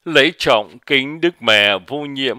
Lễ trọng kính Đức Mẹ Vô Nhiễm.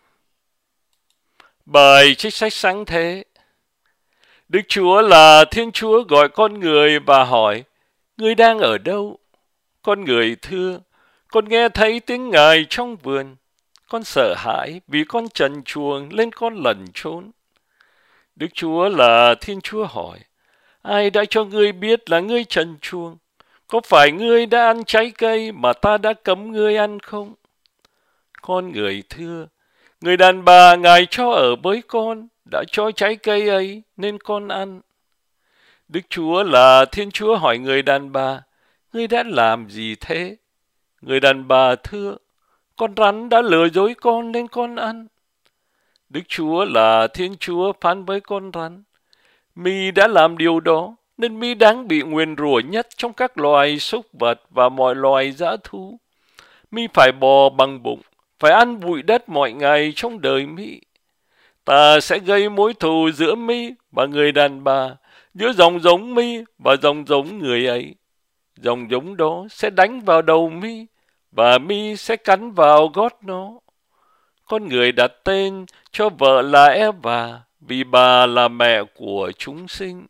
Bài trích sách sáng thế. Đức Chúa là Thiên Chúa gọi con người và hỏi: Ngươi đang ở đâu? Con người thưa: Con nghe thấy tiếng Ngài trong vườn. Con sợ hãi vì con trần truồng lên con lẩn trốn. Đức Chúa là Thiên Chúa hỏi: Ai đã cho ngươi biết là ngươi trần truồng? Có phải ngươi đã ăn trái cây mà ta đã cấm ngươi ăn không? Con người thưa: Người đàn bà Ngài cho ở với con đã cho trái cây ấy nên con ăn. Đức Chúa là Thiên Chúa hỏi người đàn bà: Ngươi đã làm gì thế? Người đàn bà thưa: Con rắn đã lừa dối con nên con ăn. Đức Chúa là Thiên Chúa phán với con rắn: Mi đã làm điều đó nên mi đáng bị nguyền rủa nhất trong các loài súc vật và mọi loài dã thú. Mi phải bò bằng bụng, phải ăn bụi đất mọi ngày trong đời mi. Ta sẽ gây mối thù giữa mi và người đàn bà, giữa dòng giống mi và dòng giống người ấy. Dòng giống đó sẽ đánh vào đầu mi, và mi sẽ cắn vào gót nó. Con người đặt tên cho vợ là Eva, vì bà là mẹ của chúng sinh.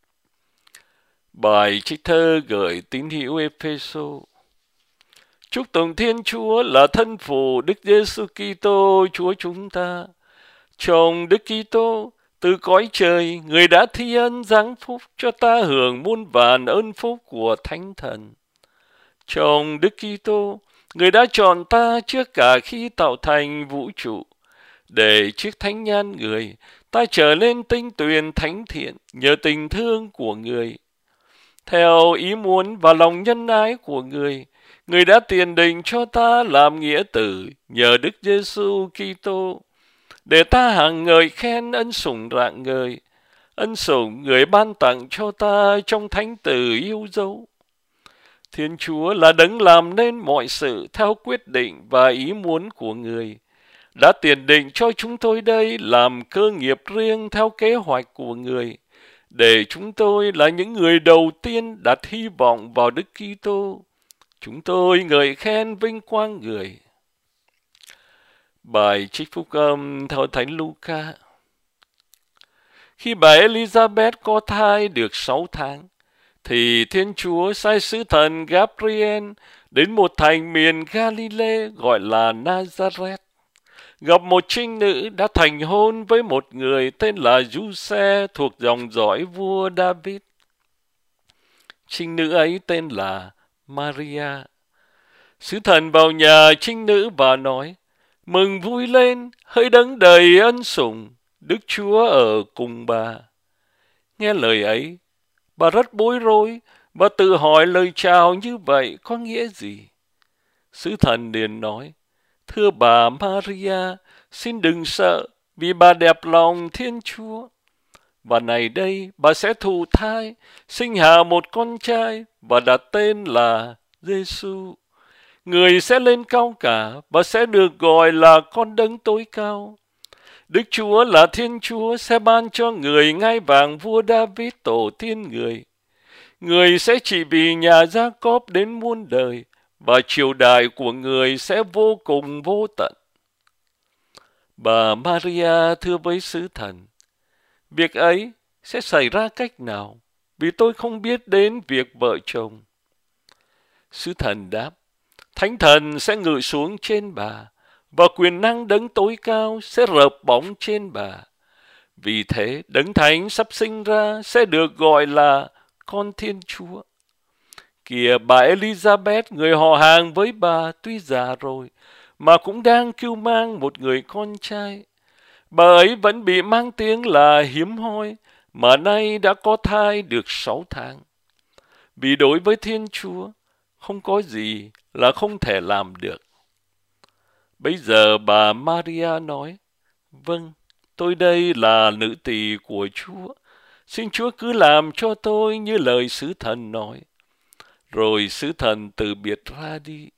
Bài trích thơ gửi tín hữu Ê-phê-sô. Chúc tụng Thiên Chúa là thân phụ Đức Giêsu Kitô Chúa chúng ta. Trong Đức Kitô, từ cõi trời, người đã thi ân giáng phúc cho ta hưởng muôn vàn ơn phúc của Thánh Thần. Trong Đức Kitô, người đã chọn ta trước cả khi tạo thành vũ trụ, để trước thánh nhan người, ta trở lên tinh tuyền thánh thiện nhờ tình thương của người. Theo ý muốn và lòng nhân ái của người, người đã tiền định cho ta làm nghĩa tử nhờ Đức Giêsu Kitô, để ta hằng ngợi khen ân sủng rạng ngời, ân sủng người ban tặng cho ta trong thánh tử yêu dấu. Thiên Chúa là đấng làm nên mọi sự theo quyết định và ý muốn của người, đã tiền định cho chúng tôi đây làm cơ nghiệp riêng theo kế hoạch của người, để chúng tôi là những người đầu tiên đặt hy vọng vào Đức Kitô. Chúng tôi ngợi khen vinh quang người. Bài trích phúc âm theo Thánh Luca. Khi bà Elizabeth có thai được 6 tháng, thì Thiên Chúa sai sứ thần Gabriel đến một thành miền Galilee gọi là Nazareth, gặp một trinh nữ đã thành hôn với một người tên là Giuse thuộc dòng dõi vua David. Trinh nữ ấy tên là Maria. Sứ thần vào nhà trinh nữ và nói: Mừng vui lên, hỡi đấng đầy ân sủng, Đức Chúa ở cùng bà. Nghe lời ấy, bà rất bối rối và tự hỏi lời chào như vậy có nghĩa gì. Sứ thần liền nói: Thưa bà Maria, xin đừng sợ, vì bà đẹp lòng Thiên Chúa. Và này đây, bà sẽ thụ thai, sinh hạ một con trai và đặt tên là Giêsu. Người sẽ lên cao cả và sẽ được gọi là con đấng tối cao. Đức Chúa là Thiên Chúa sẽ ban cho người ngai vàng vua David tổ tiên người. Người sẽ trị vì nhà Gia-cốp đến muôn đời, và triều đại của người sẽ vô cùng vô tận. Bà Maria thưa với sứ thần: Việc ấy sẽ xảy ra cách nào? Vì tôi không biết đến việc vợ chồng. Sứ thần đáp: Thánh thần sẽ ngự xuống trên bà, và quyền năng đấng tối cao sẽ rợp bóng trên bà. Vì thế, đấng thánh sắp sinh ra sẽ được gọi là con Thiên Chúa. Kìa, bà Elizabeth, người họ hàng với bà, tuy già rồi, mà cũng đang cưu mang một người con trai. Bà ấy vẫn bị mang tiếng là hiếm hoi, mà nay đã có thai được 6 tháng. Vì đối với Thiên Chúa, không có gì là không thể làm được. Bây giờ bà Maria nói: Vâng, tôi đây là nữ tỳ của Chúa. Xin Chúa cứ làm cho tôi như lời sứ thần nói. Rồi sứ thần từ biệt ra đi.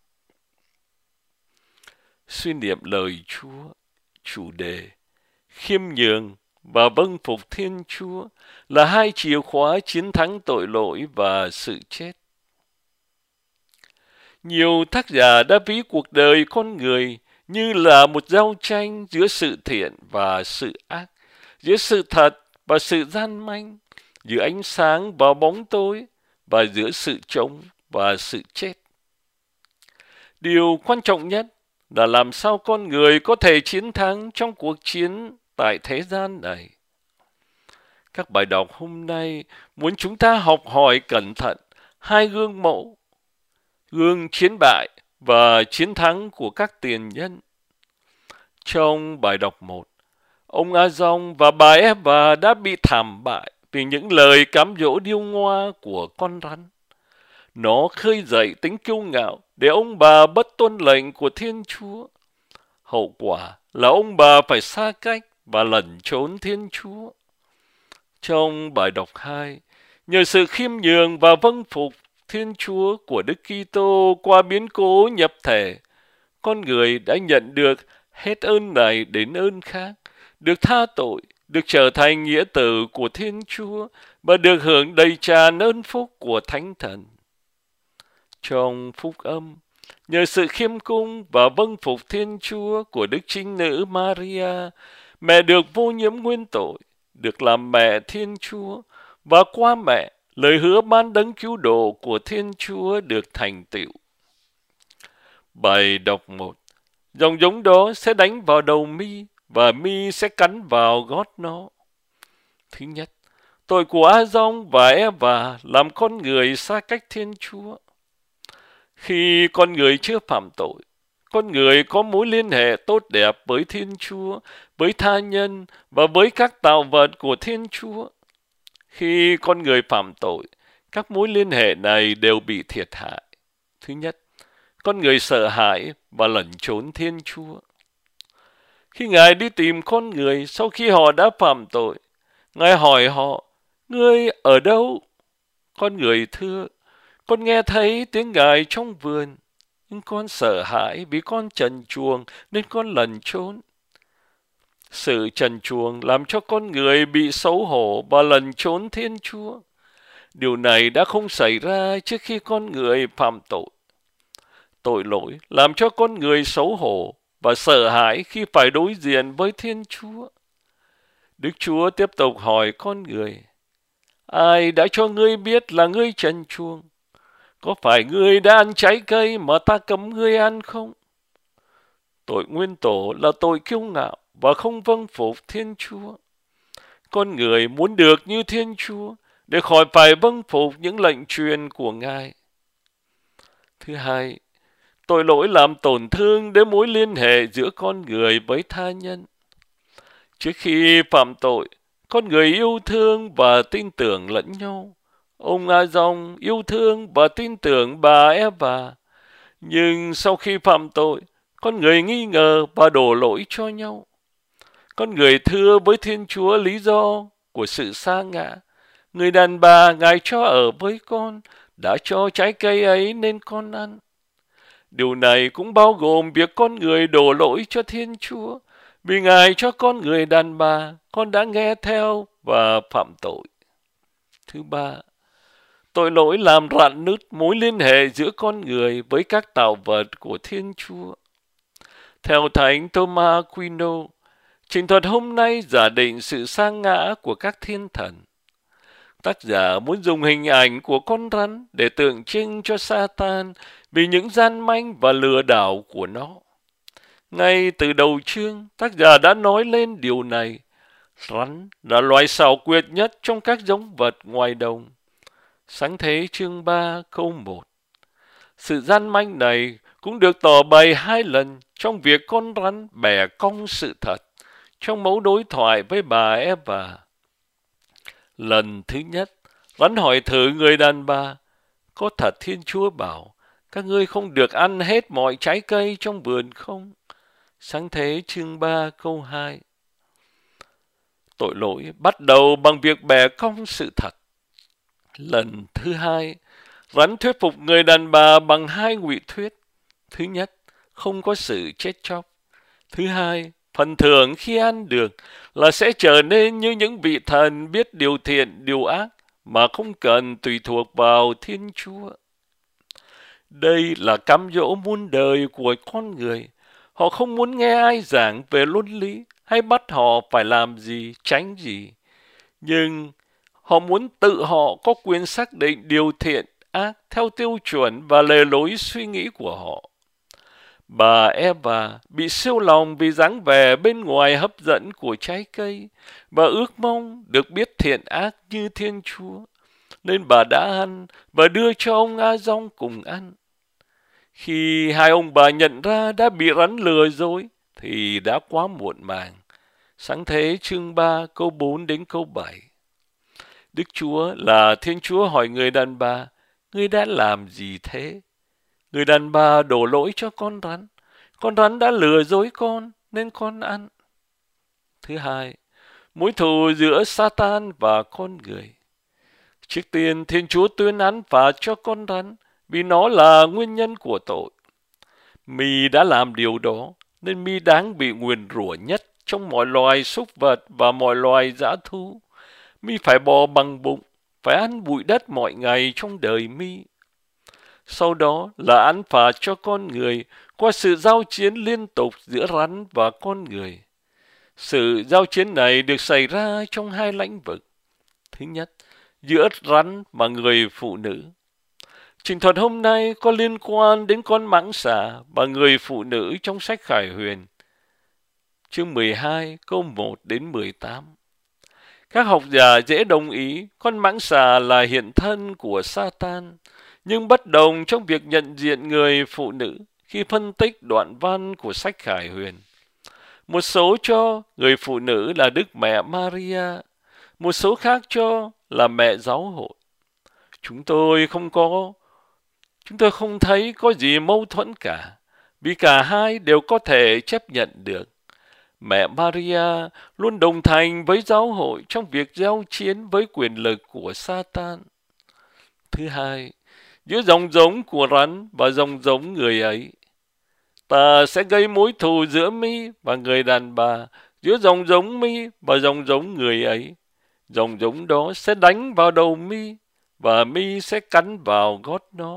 Suy niệm lời Chúa. Chủ đề: khiêm nhường và vâng phục Thiên Chúa là hai chìa khóa chiến thắng tội lỗi và sự chết. Nhiều tác giả đã ví cuộc đời con người như là một giao tranh giữa sự thiện và sự ác, giữa sự thật và sự gian manh, giữa ánh sáng và bóng tối, và giữa sự trống và sự chết. Điều quan trọng nhất là làm sao con người có thể chiến thắng trong cuộc chiến tại thế gian này. Các bài đọc hôm nay muốn chúng ta học hỏi cẩn thận hai gương mẫu, gương chiến bại và chiến thắng của các tiền nhân. Trong bài đọc 1, ông A Dong và bà Eva đã bị thảm bại vì những lời cám dỗ điêu ngoa của con rắn. Nó khơi dậy tính kiêu ngạo để ông bà bất tuân lệnh của Thiên Chúa. Hậu quả là ông bà phải xa cách và lẩn trốn Thiên Chúa. Trong bài đọc 2, nhờ sự khiêm nhường và vâng phục Thiên Chúa của Đức Kitô qua biến cố nhập thể, con người đã nhận được hết ơn này đến ơn khác, được tha tội, được trở thành nghĩa tử của Thiên Chúa và được hưởng đầy tràn ơn phúc của Thánh Thần. Trong phúc âm, nhờ sự khiêm cung và vâng phục Thiên Chúa của Đức Trinh Nữ Maria, mẹ được vô nhiễm nguyên tội, được làm mẹ Thiên Chúa, và qua mẹ, lời hứa ban đấng cứu độ của Thiên Chúa được thành tựu. Bài đọc 1, dòng giống đó sẽ đánh vào đầu mi, và mi sẽ cắn vào gót nó. Thứ nhất, tội của A Dong và Eva làm con người xa cách Thiên Chúa. Khi con người chưa phạm tội, con người có mối liên hệ tốt đẹp với Thiên Chúa, với tha nhân và với các tạo vật của Thiên Chúa. Khi con người phạm tội, các mối liên hệ này đều bị thiệt hại. Thứ nhất, con người sợ hãi và lẩn trốn Thiên Chúa. Khi Ngài đi tìm con người sau khi họ đã phạm tội, Ngài hỏi họ, ngươi ở đâu? Con người thưa, con nghe thấy tiếng Ngài trong vườn, nhưng con sợ hãi vì con trần truồng nên con lẩn trốn. Sự trần truồng làm cho con người bị xấu hổ và lẩn trốn Thiên Chúa. Điều này đã không xảy ra trước khi con người phạm tội. Tội lỗi làm cho con người xấu hổ và sợ hãi khi phải đối diện với Thiên Chúa. Đức Chúa tiếp tục hỏi con người, ai đã cho ngươi biết là ngươi trần truồng? Có phải ngươi đã ăn trái cây mà ta cấm ngươi ăn không? Tội nguyên tổ là tội kiêu ngạo và không vâng phục Thiên Chúa. Con người muốn được như Thiên Chúa để khỏi phải vâng phục những lệnh truyền của Ngài. Thứ hai, tội lỗi làm tổn thương đến mối liên hệ giữa con người với tha nhân. Trước khi phạm tội, con người yêu thương và tin tưởng lẫn nhau. Ông A Dong yêu thương và tin tưởng bà Eva. Nhưng sau khi phạm tội, con người nghi ngờ và đổ lỗi cho nhau. Con người thưa với Thiên Chúa lý do của sự sa ngã. Người đàn bà Ngài cho ở với con, đã cho trái cây ấy nên con ăn. Điều này cũng bao gồm việc con người đổ lỗi cho Thiên Chúa. Vì Ngài cho con người đàn bà, con đã nghe theo và phạm tội. Thứ ba, tội lỗi làm rạn nứt mối liên hệ giữa con người với các tạo vật của Thiên Chúa. Theo Thánh Thomas Aquino, trình thuật hôm nay giả định sự sa ngã của các thiên thần. Tác giả muốn dùng hình ảnh của con rắn để tượng trưng cho Satan vì những gian manh và lừa đảo của nó. Ngay từ đầu chương, tác giả đã nói lên điều này. Rắn là loài xảo quyệt nhất trong các giống vật ngoài đồng. Sáng thế chương 3 câu 1. Sự gian manh này cũng được tỏ bày 2 lần trong việc con rắn bẻ cong sự thật trong mẫu đối thoại với bà Eva. Lần thứ nhất, rắn hỏi thử người đàn bà, có thật Thiên Chúa bảo các ngươi không được ăn hết mọi trái cây trong vườn không? Sáng thế chương 3 câu 2. Tội lỗi bắt đầu bằng việc bẻ cong sự thật. Lần thứ hai, rắn thuyết phục người đàn bà bằng 2 ngụy thuyết. Thứ nhất, không có sự chết chóc. Thứ hai, phần thưởng khi ăn được là sẽ trở nên như những vị thần biết điều thiện, điều ác mà không cần tùy thuộc vào Thiên Chúa. Đây là cám dỗ muôn đời của con người. Họ không muốn nghe ai giảng về luân lý hay bắt họ phải làm gì, tránh gì. Nhưng họ muốn tự họ có quyền xác định điều thiện, ác theo tiêu chuẩn và lề lối suy nghĩ của họ. Bà Eva bị siêu lòng vì dáng vẻ bên ngoài hấp dẫn của trái cây và ước mong được biết thiện ác như Thiên Chúa. Nên bà đã ăn và đưa cho ông A Dong cùng ăn. Khi hai ông bà nhận ra đã bị rắn lừa rồi thì đã quá muộn màng. Sáng thế chương 3 câu 4 đến câu 7. Đức Chúa là Thiên Chúa hỏi người đàn bà, ngươi đã làm gì thế? Người đàn bà đổ lỗi cho con rắn đã lừa dối con nên con ăn. Thứ hai, mối thù giữa Satan và con người. Trước tiên, Thiên Chúa tuyên án phạt cho con rắn vì nó là nguyên nhân của tội. Mi đã làm điều đó nên mi đáng bị nguyền rủa nhất trong mọi loài súc vật và mọi loài dã thú. Mi phải bò bằng bụng, phải ăn bụi đất mọi ngày trong đời mi. Sau đó là án phạt cho con người qua sự giao chiến liên tục giữa rắn và con người. Sự giao chiến này được xảy ra trong hai lĩnh vực. Thứ nhất, giữa rắn và người phụ nữ. Trình thuật hôm nay có liên quan đến con mãng xà và người phụ nữ trong sách Khải Huyền, chương 12, câu 1 đến 18. Các học giả dễ đồng ý con mãng xà là hiện thân của Satan, nhưng bất đồng trong việc nhận diện người phụ nữ khi phân tích đoạn văn của sách Khải Huyền. Một số cho người phụ nữ là Đức Mẹ Maria, một số khác cho là mẹ giáo hội. Chúng tôi không thấy có gì mâu thuẫn cả, vì cả hai đều có thể chấp nhận được. Mẹ Maria luôn đồng hành với giáo hội trong việc giao chiến với quyền lực của Satan. Thứ hai, giữa dòng giống của rắn và dòng giống người ấy. Ta sẽ gây mối thù giữa mi và người đàn bà, giữa dòng giống mi và dòng giống người ấy. Dòng giống đó sẽ đánh vào đầu mi và mi sẽ cắn vào gót nó.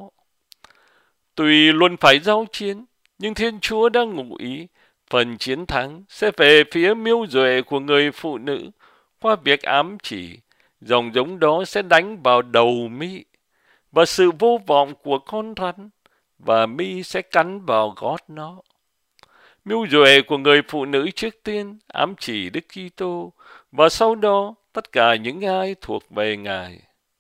Tuy luôn phải giao chiến, nhưng Thiên Chúa đã ngụ ý phần chiến thắng sẽ về phía mưu duệ của người phụ nữ qua việc ám chỉ dòng giống đó sẽ đánh vào đầu mi và sự vô vọng của con rắn và mi sẽ cắn vào gót nó. Mưu duệ của người phụ nữ trước tiên ám chỉ Đức Kitô và sau đó tất cả những ai thuộc về Ngài.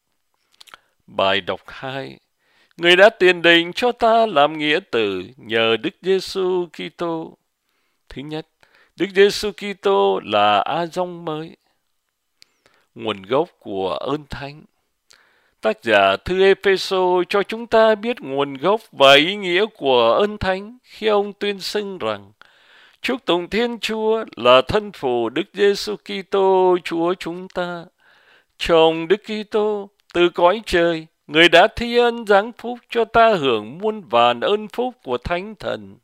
Bài đọc 2. Người đã tiền định cho ta làm nghĩa tử nhờ Đức Giêsu Kitô. Thứ nhất, Đức Giêsu Kitô là A Dong mới. Nguồn gốc của ơn thánh. Tác giả thư Ê-phê-sô cho chúng ta biết nguồn gốc và ý nghĩa của ơn thánh khi ông tuyên xưng rằng chúc tụng Thiên Chúa là thân phụ Đức Giêsu Kitô Chúa chúng ta. Trong Đức Kitô từ cõi trời, người đã thi ân giáng phúc cho ta hưởng muôn vàn ơn phúc của Thánh Thần.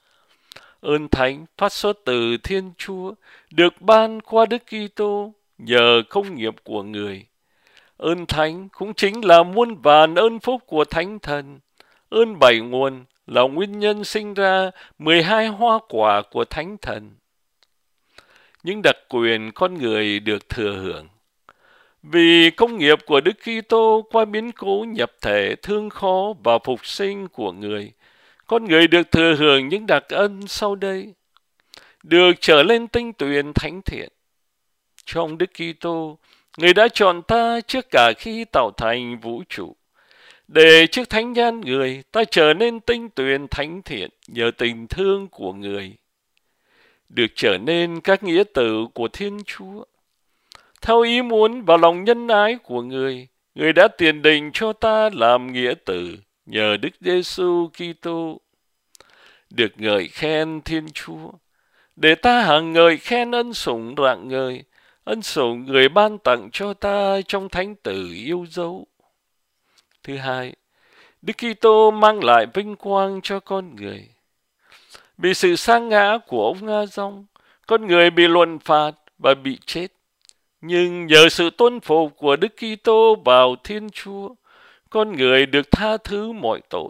Ơn thánh phát xuất từ Thiên Chúa, được ban qua Đức Kitô nhờ công nghiệp của người. Ơn thánh cũng chính là muôn vàn ơn phúc của Thánh Thần. Ơn bảy nguồn là nguyên nhân sinh ra 12 hoa quả của Thánh Thần. Những đặc quyền con người được thừa hưởng. Vì công nghiệp của Đức Kitô qua biến cố nhập thể, thương khó và phục sinh của người, con người được thừa hưởng những đặc ân sau đây. Được trở lên tinh tuyền thánh thiện. Trong Đức Kitô, người đã chọn ta trước cả khi tạo thành vũ trụ. Để trước thánh nhân người, ta trở nên tinh tuyền thánh thiện nhờ tình thương của người. Được trở nên các nghĩa tử của Thiên Chúa. Theo ý muốn và lòng nhân ái của người, người đã tiền định cho ta làm nghĩa tử nhờ Đức Giêsu Kitô. Được ngợi khen Thiên Chúa, để ta hằng ngợi khen ân sủng rạng ngời, ân sủng người ban tặng cho ta trong thánh tử yêu dấu. Thứ hai, Đức Kitô mang lại vinh quang cho con người. Vì sự sa ngã của ông A Dong, con người bị luận phạt và bị chết. Nhưng nhờ sự tuân phục của Đức Kitô vào Thiên Chúa, con người được tha thứ mọi tội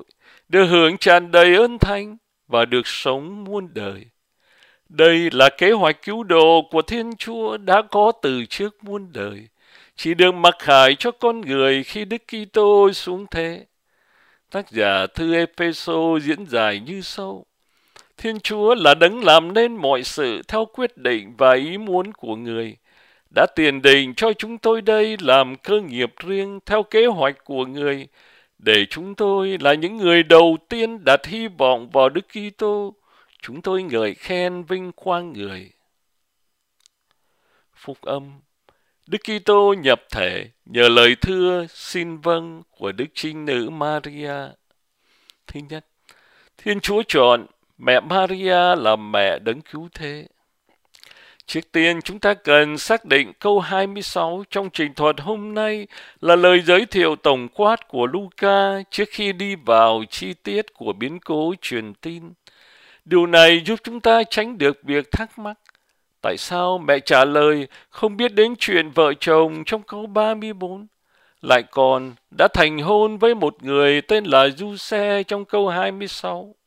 được hưởng tràn đầy ơn thánh và được sống muôn đời. Đây là kế hoạch cứu độ của Thiên Chúa đã có từ trước muôn đời, chỉ được mặc khải cho con người khi Đức Kitô xuống thế. Tác giả thư Ê-phê-sô diễn giải như sau: Thiên Chúa là đấng làm nên mọi sự theo quyết định và ý muốn của người, đã tiền định cho chúng tôi đây làm cơ nghiệp riêng theo kế hoạch của người, để chúng tôi là những người đầu tiên đặt hy vọng vào Đức Kitô. Chúng tôi ngợi khen vinh quang người. Phúc âm. Đức Kitô nhập thể nhờ lời thưa xin vâng của Đức Trinh Nữ Maria. Thứ nhất, Thiên Chúa chọn mẹ Maria làm mẹ đấng cứu thế. Trước tiên, chúng ta cần xác định câu 26 trong trình thuật hôm nay là lời giới thiệu tổng quát của Luca trước khi đi vào chi tiết của biến cố truyền tin. Điều này giúp chúng ta tránh được việc thắc mắc tại sao mẹ trả lời không biết đến chuyện vợ chồng trong câu 34, lại còn đã thành hôn với một người tên là Giuse trong câu 26.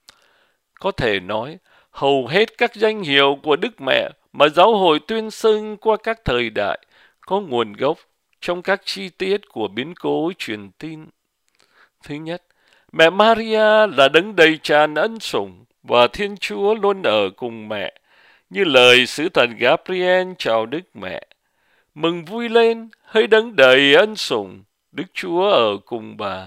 Có thể nói, hầu hết các danh hiệu của Đức Mẹ mà giáo hội tuyên xưng qua các thời đại có nguồn gốc trong các chi tiết của biến cố truyền tin. Thứ nhất, mẹ Maria là đấng đầy tràn ân sủng và Thiên Chúa luôn ở cùng mẹ, như lời sứ thần Gabriel chào Đức Mẹ. Mừng vui lên, hỡi đấng đầy ân sủng, Đức Chúa ở cùng bà.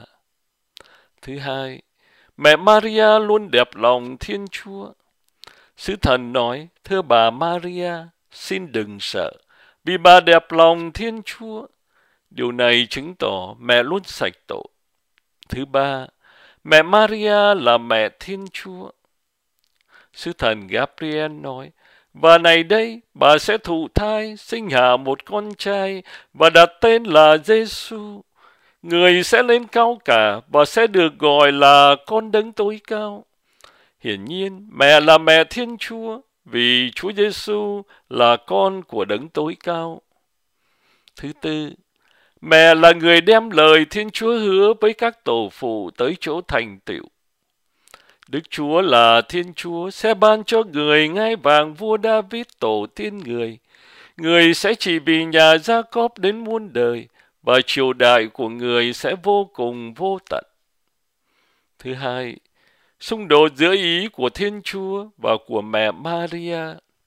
Thứ hai, mẹ Maria luôn đẹp lòng Thiên Chúa. Sứ thần nói, thưa bà Maria, xin đừng sợ, vì bà đẹp lòng Thiên Chúa. Điều này chứng tỏ mẹ luôn sạch tội. Thứ ba, mẹ Maria là mẹ Thiên Chúa. Sứ thần Gabriel nói, và này đây, bà sẽ thụ thai, sinh hạ một con trai và đặt tên là Giêsu. Người sẽ lên cao cả và sẽ được gọi là con đấng tối cao. Hiển nhiên, mẹ là mẹ Thiên Chúa, vì Chúa Giêsu là con của đấng tối cao. Thứ tư, mẹ là người đem lời Thiên Chúa hứa với các tổ phụ tới chỗ thành tựu. Đức Chúa là Thiên Chúa sẽ ban cho người ngai vàng vua David tổ tiên người. Người sẽ trị vì nhà Gia-cốp đến muôn đời, và triều đại của người sẽ vô cùng vô tận. Thứ hai, xung đột giữa ý của Thiên Chúa và của mẹ Maria.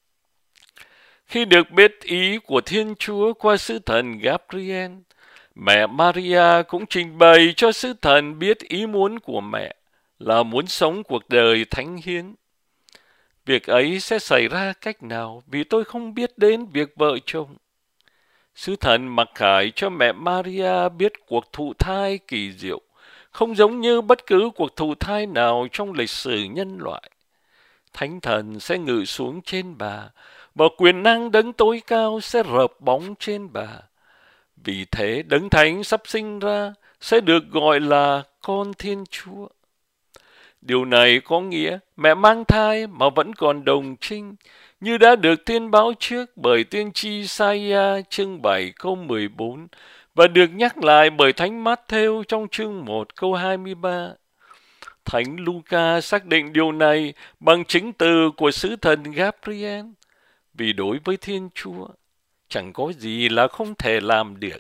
Khi được biết ý của Thiên Chúa qua sứ thần Gabriel, mẹ Maria cũng trình bày cho sứ thần biết ý muốn của mẹ là muốn sống cuộc đời thánh hiến. Việc ấy sẽ xảy ra cách nào vì tôi không biết đến việc vợ chồng. Sứ thần mặc khải cho mẹ Maria biết cuộc thụ thai kỳ diệu, không giống như bất cứ cuộc thụ thai nào trong lịch sử nhân loại. Thánh thần sẽ ngự xuống trên bà, và quyền năng đấng tối cao sẽ rợp bóng trên bà. Vì thế đấng thánh sắp sinh ra sẽ được gọi là con Thiên Chúa. Điều này có nghĩa mẹ mang thai mà vẫn còn đồng trinh, như đã được tiên báo trước bởi tiên tri Sa-ia chương 7 câu 14 và được nhắc lại bởi Thánh Mát-thêu trong chương 1 câu 23. Thánh Luca xác định điều này bằng chứng từ của sứ thần Gabriel, vì đối với Thiên Chúa chẳng có gì là không thể làm được.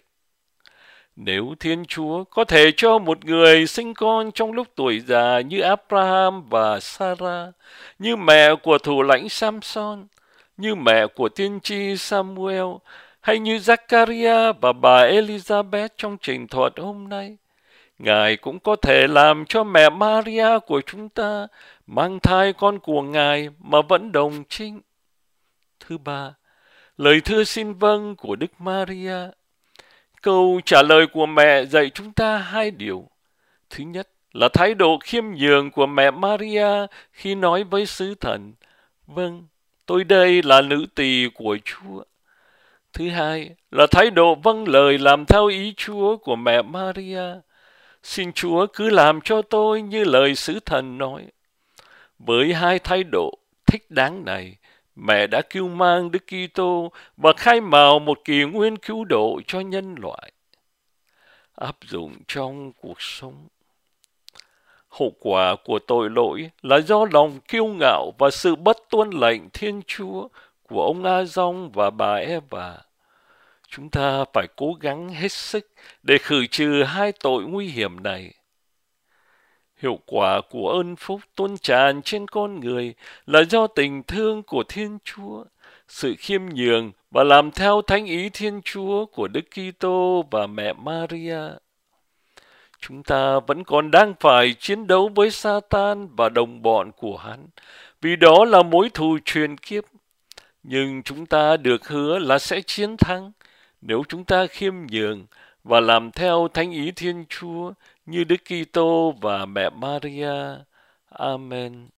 Nếu Thiên Chúa có thể cho một người sinh con trong lúc tuổi già như Abraham và Sarah, như mẹ của thủ lãnh Samson, như mẹ của tiên tri Samuel, hay như Zachariah và bà Elizabeth trong trình thuật hôm nay, Ngài cũng có thể làm cho mẹ Maria của chúng ta mang thai con của Ngài mà vẫn đồng trinh. Thứ ba, lời thưa xin vâng của Đức Maria. Câu trả lời của mẹ dạy chúng ta hai điều. Thứ nhất là thái độ khiêm nhường của mẹ Maria khi nói với sứ thần, vâng, tôi đây là nữ tỳ của Chúa. Thứ hai là thái độ vâng lời làm theo ý Chúa của mẹ Maria. Xin Chúa cứ làm cho tôi như lời sứ thần nói. Với hai thái độ thích đáng này, mẹ đã cưu mang Đức Kitô và khai mào một kỷ nguyên cứu độ cho nhân loại. Áp dụng trong cuộc sống. Hậu quả của tội lỗi là do lòng kiêu ngạo và sự bất tuân lệnh Thiên Chúa của ông A-dong và bà Eva. Chúng ta phải cố gắng hết sức để khử trừ hai tội nguy hiểm này. Hiệu quả của ơn phúc tuôn tràn trên con người là do tình thương của Thiên Chúa, sự khiêm nhường và làm theo thánh ý Thiên Chúa của Đức Kitô và mẹ Maria. Chúng ta vẫn còn đang phải chiến đấu với Satan và đồng bọn của hắn, vì đó là mối thù truyền kiếp. Nhưng chúng ta được hứa là sẽ chiến thắng nếu chúng ta khiêm nhường và làm theo thánh ý Thiên Chúa như Đức Kitô và mẹ Maria. Amen.